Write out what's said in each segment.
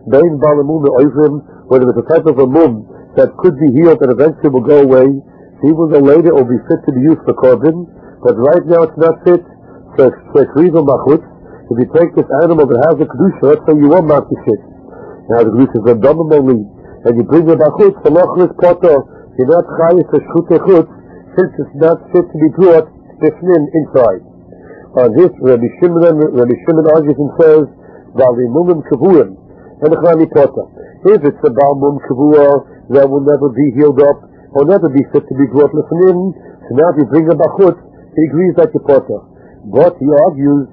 Bein Balamum Oivrim, whether it's a type of a mum that could be healed and eventually will go away, even though later it will be fit to be used for korban, but right now it's not fit. So if you take this animal that has a kedusha, let's say you want not to fit. Now the kedusha is a domim only, and you bring it bachutz, the lochris poto, you're not chayiv for shchutei chutz, since it's not fit to be brought inside. On this, Rabbi Shimon argues and says, Valimumim kavuim, and echnami pota. If it's a balmum kavua that will never be healed up, or never be fit to be brought lefnim, so now if you bring a bachutz, he agrees like the pota. But he argues,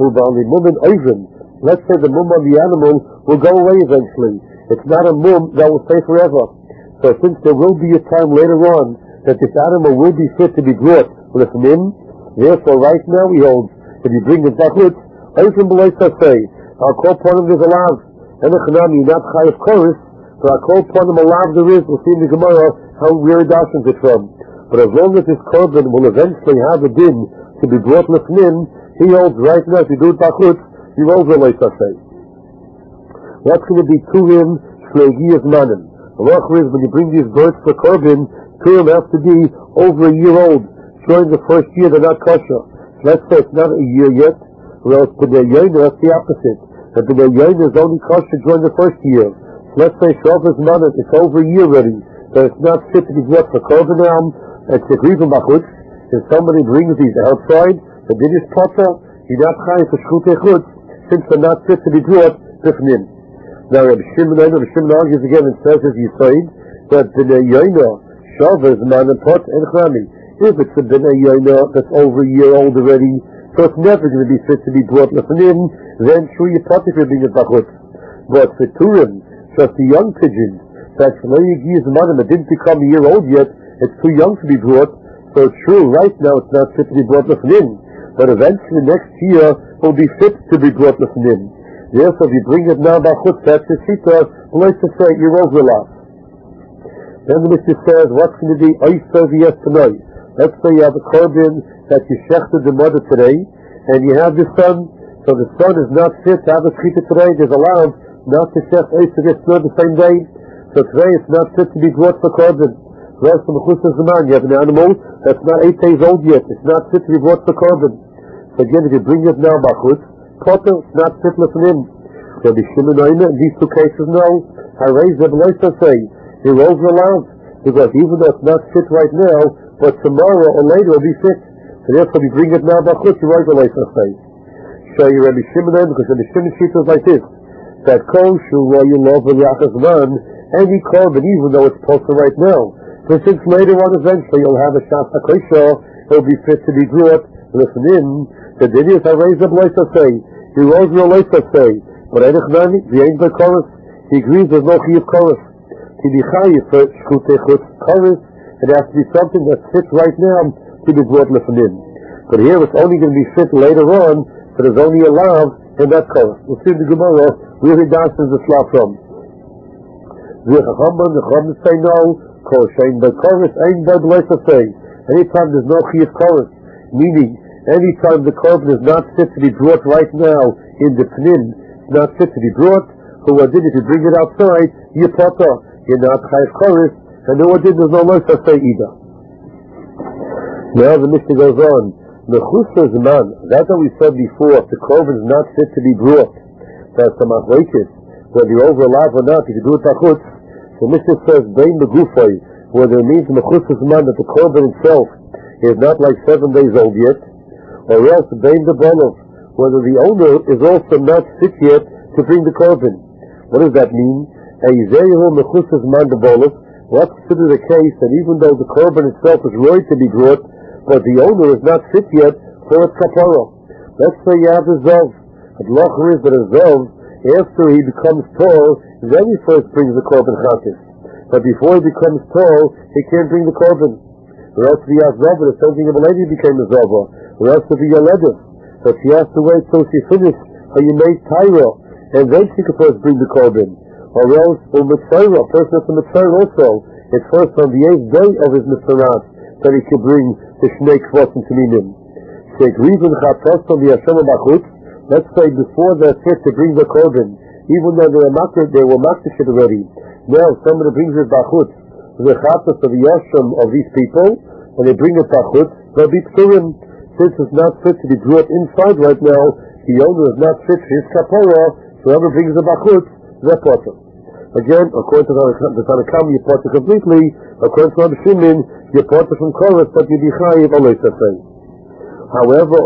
let's say the mum on the animal will go away eventually. It's not a mum that will stay forever. So since there will be a time later on that this animal will be fit to be brought lefnim, therefore right now he holds, if you bring the bachutz, I'll call upon him there's a lav, and the chanami not chayav chorus, but I'll call upon him a lav there is. We'll see in the Gemara where he dashes it from. But as long as this korban will eventually have a din to be brought lefnim, he holds right now, if you do it bachutz, you hold the leisasei. What's going to be turim shleigiyas manim? The law is when you bring these birds for korban, turim have to be over a year old. During the first year they're not kosher. Let's say it's not a year yet, or else b'nei yoyna, that's the opposite. And b'nei yoyna is only kosher during the first year. Let's say shavas manim, it's over a year already, so it's not fit to be brought for korban now. It's a grieving bachutz. If somebody brings these outside, the din is potter, you're not chayav for shchutei chutz, since they're not fit to be brought bifnim. Now Rabbi Shimon argues again and says as you said that b'nei yoyna, shavas manim pot and chami. If it's a b'nei yoyna that's over a year old already, so it's never going to be fit to be brought lefnim, then sure you potter for being a bachutz. But for turim, just the young pigeons, that shleigiyas manim, it didn't become a year old yet, it's too young to be brought, so it's true, right now it's not fit to be brought lefnim, but eventually next year will be fit to be brought lefnim. Therefore, if you bring it now bachutz, that's the shita, let's just say you're over lot. Then the Mishnah says, what's going to be oiser v'yes tonight? Let's say you have a korban that you shechted the mother today, and you have the son, so the son is not fit to have a shechita today, there's allowed not to shech oiser v'yes the same day, so today it's not fit to be brought for korban. Whereas from you have an animal that's not 8 days old yet. It's not fit to be brought for korban. So again, if you bring it now bachutz, potter, it's not fit lefnim. Rabbi Shimon in these two cases no. I raise the Beloisa say, you're over allowed. Because even though it's not fit right now, but tomorrow or later it'll be fit. So therefore, if you bring it now bachutz, you're over Beloisa say. Show you Rabbi Shimon because Rabbi Shimon sheet was like this. That kol shu lo yilov v'yachas man, any korban, even though it's potter right now. So since later on eventually you'll have a shas hakosha, it'll be fit to be brought lefnim, the din is I raise up leisa say, he rose your leisa say, but Einachnani, the ain't by chorus, he agrees there's no chiyuv chorus. To be chayiv for shchutei chutz chorus, it has to be something that's fit right now to be brought lefnim. But here it's only going to be fit later on, so there's only a lav in that chorus. We'll see the Gemara where he dances the slav from. The Chachamim say no. Anytime there's no chiyuv chorus, meaning anytime the korban is not fit to be brought right now in the pnim, it's not fit to be brought, so what did if you bring it outside, you potter, you're not chiyuv chorus, and then what did there's no loisa say either. Now the Mishnah goes on, mechusar zman, that's what we said before, if the korban is not fit to be brought, that's the machlokes, whether you overlap or not, if you do it bachutz. The Mishnah says, Bein Megufay, whether it means Mechusas Man that the korban itself is not like 7 days old yet, or else Bein Debolov, whether the owner is also not fit yet to bring the korban. What does that mean? Eizehu Mechusas Man Debolov, what's considered the case that even though the korban itself is ready to be brought, but the owner is not fit yet for its kapara. Let's say you have a Zav. The law is that a Zav, after he becomes tall, then he first brings the korban chatas. But before he becomes tall, he can't bring the korban. Or else if he has zava, the same thing if a lady became a zava. Or else if he yaledah, but she has to wait till she finishes her yemei taira, and then she can first bring the korban. Or else, a person that's a mitzvah also, it's first on the 8th day of his mitzvah that he can bring the shnei kvot and taminim. Let's say before they're fit to bring the korban, even though they were makdish already. Now somebody brings it bachutz, the chatas of the yasham of these people, and they bring it bachutz, they'll be psurim. Since it's not fit to be brought inside right now, the owner is not fit for his kapora, so whoever brings the bachutz, they're potter. Again, according to the Tanakam, you're potter completely. According to Rabbi Shimon, you're potter from chorus, but you be chayiv alay safei. However,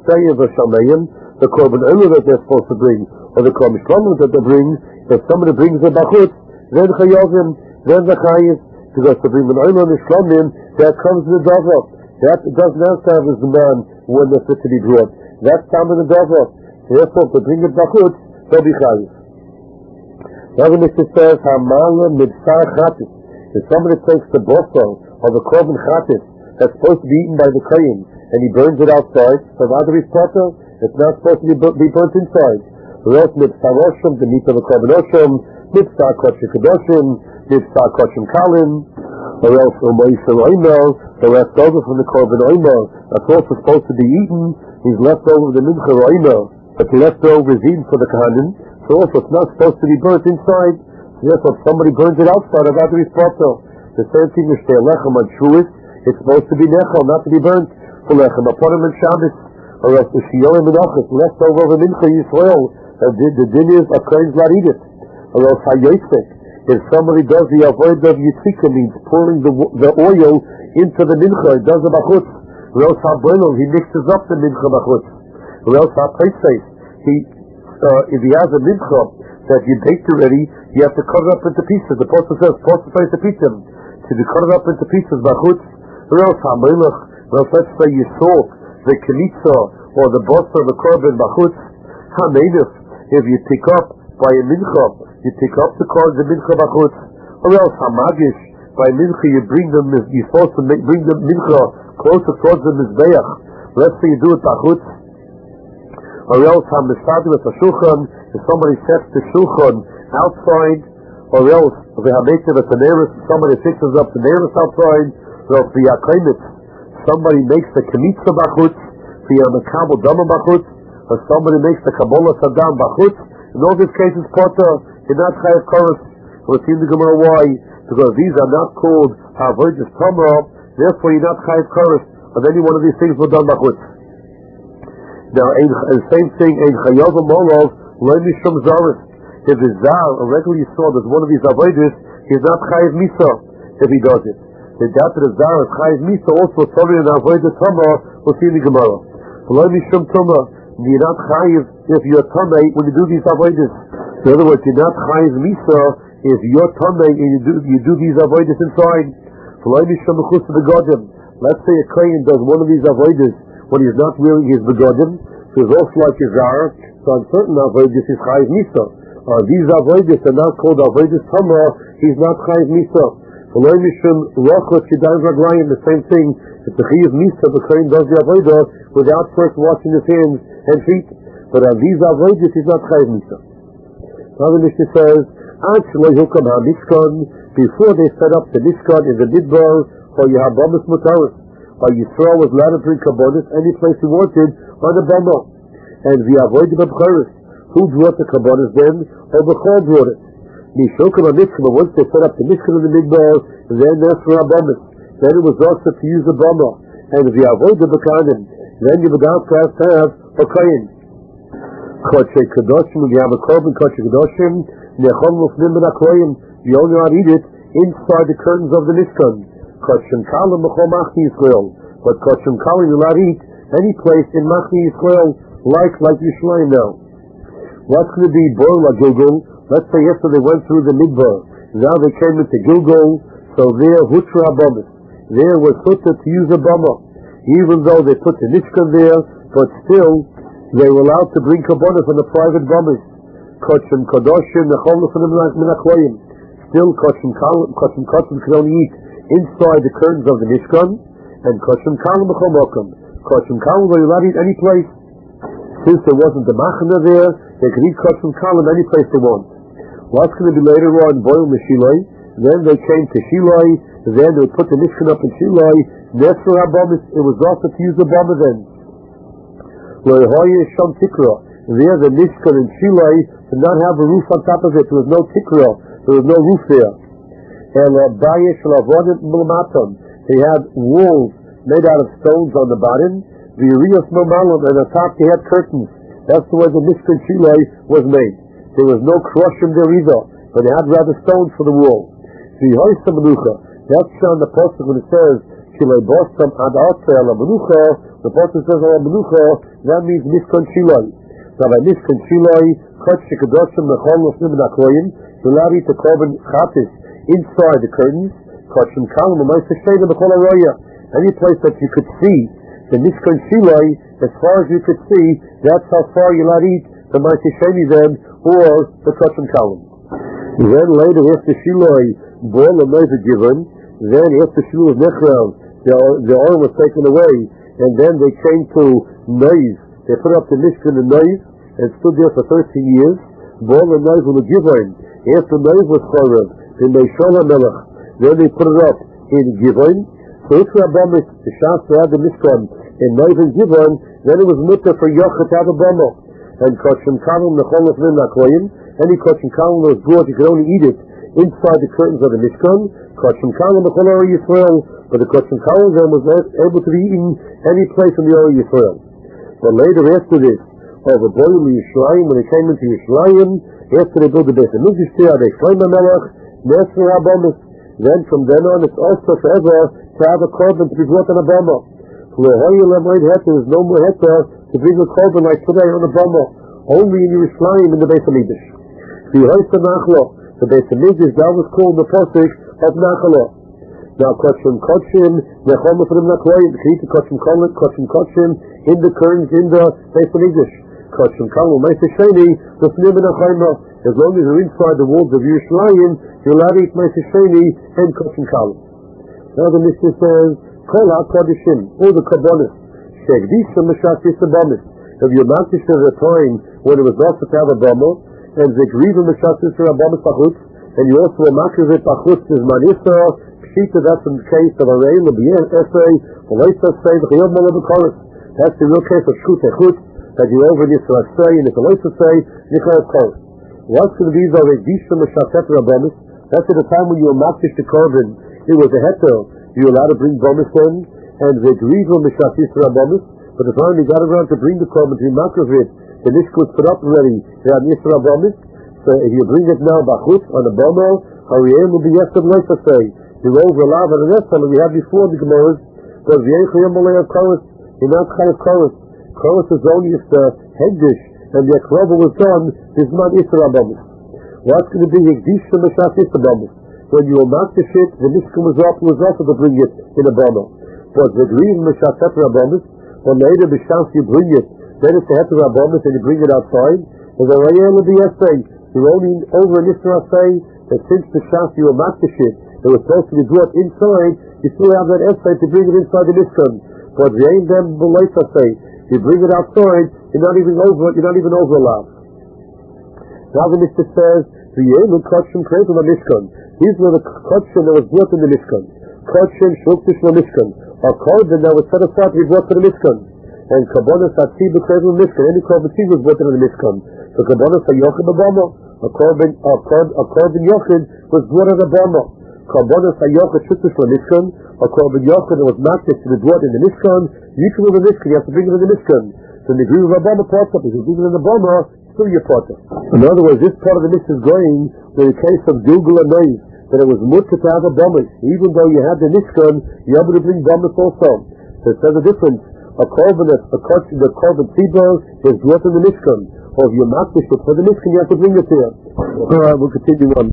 the korban olah that they're supposed to bring, or the korban shlamim that they bring, if somebody brings a bachutz, then chayovim, then the chayiv, because to bring an olah and shlamim, that comes in the davar. That doesn't have to have as the man when they're fit to be brought. That's time in the davar. Therefore, to bring it bachutz, they'll be chayiv. Now the Mishnah says, Hamala mitzvah chatis. If somebody takes the bosor of the korban chatis that's supposed to be eaten by the kohen, and he burns it outside, so Vadaris Potter, it's not supposed to be burnt inside. Or else mitzvah roshim, the meat of the korban oshim, mitzvah koshim kadoshim, mitzvah koshim kalim, or else u'moisel oimer, the leftover from the korban oimer, that's also supposed to be eaten, is left over the mincha oimer, but the leftover is eaten for the kahanim, so also it's not supposed to be burnt inside. So therefore, if somebody burns it outside, Vadaris Potter. The same thing with the lechem on Shavuos, it's supposed to be nechal, not to be burnt. For lechem upon him and Shabbos, or else the shiyorim menachos left over the mincha Yisrael, the din is a kohen's not eat it. Or else hayotzek, if somebody does the avoid of yitzika, means pouring the oil into the mincha, it does the bachutz. Or else haboilo, he mixes up the mincha bachutz. Or else hapeisei, if he has a mincha that you baked already, you have to cut it up into pieces. The Apostle says, to pieces. So you cut it up into pieces bachutz. Or else hamelech. Well, let's say you saw the kenitza or the boss of the korban bachutz, hamenif, if you pick up by a mincha, you pick up the korban mincha bachutz, or else hamagish, by mincha you're supposed to bring the mincha closer towards the mizbeach. Let's say you do it bachutz, or else hamisadu with a shulchan, if somebody sets the shulchan outside, or else the hametiv at the nearest, somebody fixes up the nearest outside, or else the yakaimitz, somebody makes the kemitza bachutz, the makabel dama bachutz, or somebody makes the kabbalah sadam bachutz. In all these cases, potter, you're not chayav chorus. We'll see in the Gemara why, because these are not called avodas tamra, therefore you're not chayav chorus of any one of these things were done bachutz. Now, the same thing, ein chayav molov, lo mishum zaris. If the zar, a regular Yisrael, does one of these avodas, he's not chayav misa if he does it. The dat of zar is chayiv misa also sorry in avodah tamah. We'll see in the Gemara. V'lo mishum tamah, you're not chayiv if you're tameh when you do these avodas. In other words, you're not chayiv misa if you're tameh and you do these avodas inside. V'lo mishum mechus begodim. Let's say a kohen does one of these avodas when he's not wearing his begodim, so he's also like a zar. So on certain avodas he's chayiv misa. These avodas are not called avodas tamah. He's not chayiv misa. The same thing, if the Chiyav Misa, the Kohen does the Avodah without first washing his hands and feet. But on these Avodah, he's not Chiyav Misa. Now the Mishnah says, before they set up the Mishkan in the Midbar, or Yehabamas Mutaris, or Yisrael was allowed to bring Kabbanis any place he wanted on the Bama. And the Avodah B'Charis, who brought the Kabbanis then, or B'chol brought it. Once they set up the Mishkan in the Midbar, then that's for Abamis. Then it was also to use the Bama. And if you avoid the Bakanim, then you would also have to have a Kayin. Kodshe Kadoshim, if you have a Korban Kodshe Kadoshim, Nechom Lufnim Ben HaKoyim, you only not eat it inside the curtains of the Mishkan. Kodshem Kalim Mechom Machni Yisrael. But Kodshem Kalim you not eat any place in Machni Yisrael like Yisrael now. What's going to be Boil Gilgal? Let's say yesterday they went through the Midbar. Now they came into Gilgal, so there Hutra Abamis. There was Hutra to use a Bama. Even though they put the Mishkan there, but still they were allowed to bring Kabbalah from the private Bamas. Kodshem Kadoshim, Nechom Lefnim Min HaKoyim. Still Kodshem could only eat inside the curtains of the Mishkan, and Kodshem Kalim B'chol Mokum. Kodshem Kalim were allowed to eat any place. Since there wasn't the Machana there, they could eat Kodshem Kalim any place they want. What's going to be later on, Boil Meshiloi? Then they came to Shiloi, then they put the Mishkan up in Shiloi, Nesra Abamis, it was also to use the Bama then. There the Mishkan in Shiloi to not have a roof on top of it. There was no tikra, there was no roof there. And they had walls made out of stones on the bottom. The Urias Normalim, and on top they had curtains. That's the way the Mishkan Shiloi was made. There was no crushing there either, but they had rather stones for the wall. The Hoysa Menucha, that's on the pasuk when it says Shiloi Bosam Ad Arta La Menucha. The pasuk says La Menucha, that means Mishkan Shiloi. Now by Mishkan Shiloi, Kach Shekadoshim Mechol Nofnim Nakoyim, you allowed to eat the korban chatis inside the curtains. Kachim Kalam Ma'aseh Sheni B'Chol Haroya. Any place that you could see the Mishkan Shiloi, as far as you could see, that's how far you allowed to eat the Ma'aseh Sheni then, or the Kachim Kalam. Then later, after Shiloi, Bol and Noiz are given. Then after Shiloi was Nechram, the oil was taken away, and then they came to Noiz. They put up the Mishkan in Noiz, and stood there for 13 years. Bol and Noiz were given. After Noiz was Chorev, then they Shol HaMelech. Then they put it up in Givon. So if Rabbamis, the Shas had the Mishkan in Noiz and Givon, then it was mutter for Yochet out of Bama. And Kachim Kalam Nechol Nofnim Nakoyim, any Kachim Kalam was brought, you could only eat it inside the curtains of the Mishkan. Kachim Kalam Nechol Ori Yisrael, but the Kachim Kalam then was able to be eaten any place in the Ori Yisrael. But later after this, over Boil Yisraelim, when they came into Yisraelim, after they built the Beit HaMikdash there, they Shloim HaMelech, Nesr Rabbamis. Then from then on, it's also forever to have a korban to be brought on a bama. There is no more heter to bring a korban like today on a bama. Only in Yerushalayim in the Beit HaMikdash. The Beit HaMikdash, that was called the pasuk of Nachala. Now, Kachim, Nechol Nofnim Nakoyim, Kachim, in the curtains in the Beit HaMikdash. Kachim Kalam, Ma'aseh Sheni, Nofnim Nakoyim. As long as you're inside the walls of Yerushalayim, you're allowed to eat Ma'aseh Sheni and Kachim Kalam. Now the Mishnah says, Kol HaKodeshim, all the Kabbalah, Shegdisha Meshas Yisrabamis. If you're not at a time when it was not to have a Bama, and Zegriva Meshas Yisrabamis Bachutz, and you also were Makriv Bachutz is Manisa, Pshita, that's in the case of Arei, L'Biyeh, Esrei, V'Leisa Sei, V'Chiyov Malav B'Koris. That's the real case of Shut Echutz, that you're over Yisrael Sei, and if V'Leisa Sei, Nichal Koris. What's going to be the Regdisha Meshaset Rabbamis? That's at the time when you were makdish the korban. It was a heter. You were allowed to bring bomis in, and Regriva Meshaset Rabbamis. But the time you got around to bring the korban to be makdish it, the Mishkan was put up already. They had Yisra Rabbamis. So if you bring it now Bachutz on a bomo, Hariyem will be Yesod Leisa say. You're over Lav and the rest of it we had before the Gemara's. Because the Yechayim Malay of Koros, you're not kind of Koros. Koros is only if the Hegdish and the Akrova was done, is not Yisra Rabbamis. What's going to be Yekdisha Meshas Yisra Rabbamis? When you will mark the shit, the Mishkan was also to bring it in a bomo. But the Green Meshas Rabbamis, when later the Shas you bring it, then it's the Heter Rabbamis and you bring it outside. And the Rayel will be Yesay. You're only over in Yisra say that since the Shas you will mark the shit, it was supposed to be brought inside, you still have that essay to bring it inside the Mishkan. But the ain't them below say. You bring it outside, you're not even over allowed. Now the Mishnah says, the Yom Kachim Kreis of the Mishkan. These were the Kachim that was brought in the Mishkan. Kachim Shuktish the Mishkan. A korban that was set aside to be brought to the Mishkan. And Kabbalah Satzi B'Kreis of the Mishkan. Any korban was brought into the Mishkan. So Kabbalah Sayochid B'Bama. A korban Yochid was brought in the Bama. Kabbalah Sayochid Shuktish the Mishkan. A korban Yochid that was not to be brought in the Mishkan. You can move the Mishkan, you have to bring it in the Mishkan. So the degree of a Bama part up, if you bring it in the Bama, still your part up. In other words, this part of the Mishnah is going in the case of Gilgal and Noiz, that it was mutter to have a Bama. Even though you had the Mishkan, you're able to bring Bamas also. So it says a difference. A korban, the korban tzibur is brought in the Mishkan. Or if you're not bishop for the Mishkan, you have to bring it there. Alright, we'll continue on.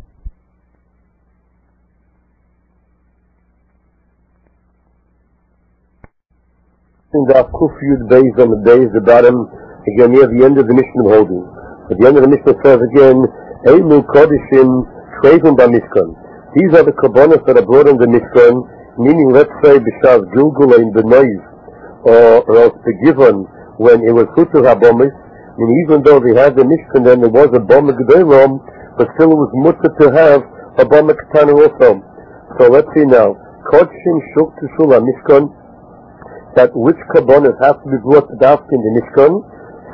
In the Kufyud Beis on the days, the bottom, again near the end of the Mishnah holding. At the end of the Mishnah says again, Eilu Kodishim Shreivim B'Mishkan. These are the Kabbalas that are brought in the Mishkan, meaning let's say B'Shav Gilgul in the Noiz, or else the Givon, when it was Chutzah HaBomis, and even though they had the Mishkan, then there was a Bama G'dayram, but still it was mutter to have a Bama Ketana also. So let's see now, Kodishim Shuk Tishul HaMishkan, that which Kabbalas have to be brought to Dafkin in the Mishkan,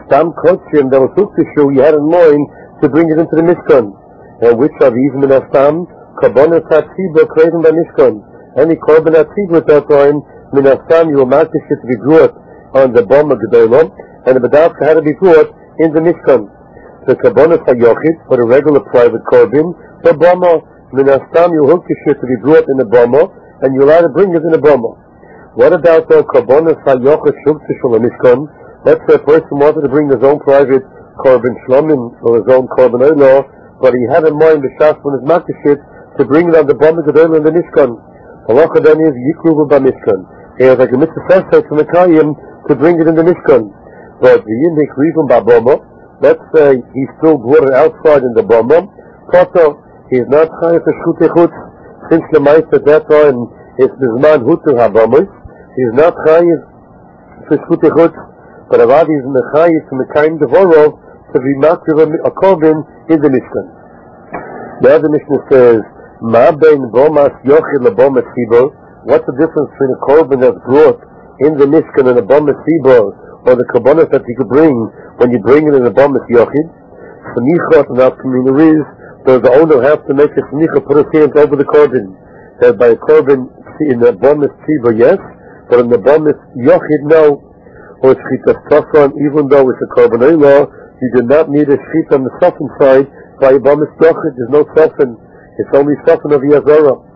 Stam Kotchim that was Huktishu, you had in mind to bring it into the Mishkan. And which of these Minastam, Karbonos HaTzibur, created by Mishkan. Any Korban HaTzibur at that time, Minastam, you will mark this shit to be brought on the Bama Gedolah, and the Badavka had to be brought in the Mishkan. The Karbonos HaYochid, for the regular private Korban, the Bama, Minastam, you hook the shit to be brought in the Bama, and you're allowed to bring it in the Bama. What about the Karbonos HaYochid Shuktishu in Mishkan? Let's say a person wanted to bring his own private Korban Shlomim, or his own Korban Olah, but he had in mind the Shas when his Makashit to bring it on the Bama Gedolah in the Mishkan. Halacha then is Yikruva B'Mishkan. He has like a mitzvah fest from the Kayim to bring it in the Mishkan. But the Yindik Rivum B'Bama, let's say he still brought it outside in the Bama, Koto, he is not chayav for Shkutei Chutz, since the Ma'is at that time is Bizman Hutur HaBamas, he is not chayav for Shkutei Chutz, but Avad is in the chayav from the Kaim Devorov to be makriv a Korban in the Mishkan. The other Mishnah says, Ma bein Bomas Yochid LeBomas Tzibur. What's the difference between a Korban that's brought in the Mishkan and a Bomas Tzibur, or the Korbanos that you could bring when you bring it in a Bomas Yochid? Smichot and Afkamina is, does the owner have to make a Smichot, put his hands over the Korban? That by a Korban in the Bomas Tzibur, yes, but in the Bomas Yochid, no. Or Shchita Safran, even though it's a Korban Olah, you do not need a sheet on the soften side by a Bomas Yochid. There's no soften. It's only soften of Yazorah.